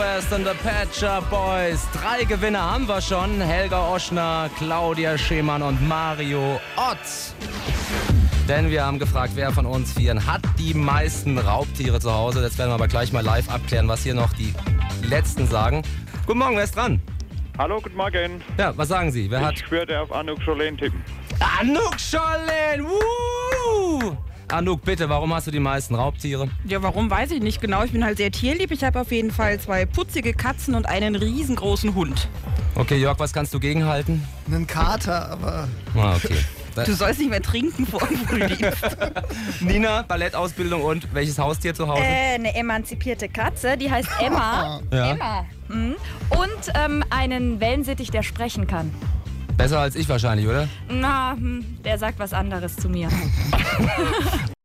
West and the Pet Shop Boys. 3 Gewinner haben wir schon. Helga Oschner, Claudia Schemann und Mario Ott. Denn wir haben gefragt, wer von uns 4 hat die meisten Raubtiere zu Hause. Jetzt werden wir aber gleich mal live abklären, was hier noch die Letzten sagen. Guten Morgen, wer ist dran? Hallo, guten Morgen. Ja, was sagen Sie? Wer hat... Ich würde auf Anouk Jolene tippen. Anouk Jolene! Anouk, bitte, warum hast du die meisten Raubtiere? Ja, warum, weiß ich nicht genau. Ich bin halt sehr tierlieb. Ich habe auf jeden Fall 2 putzige Katzen und einen riesengroßen Hund. Okay, Jörg, was kannst du gegenhalten? Einen Kater, aber... Ah, okay. Du sollst nicht mehr trinken vor dem Frühdienst. Nina, Ballettausbildung und welches Haustier zu Hause? Eine emanzipierte Katze, die heißt Emma. Ja. Emma. Mhm. Und einen Wellensittich, der sprechen kann. Besser als ich wahrscheinlich, oder? Na, der sagt was anderes zu mir.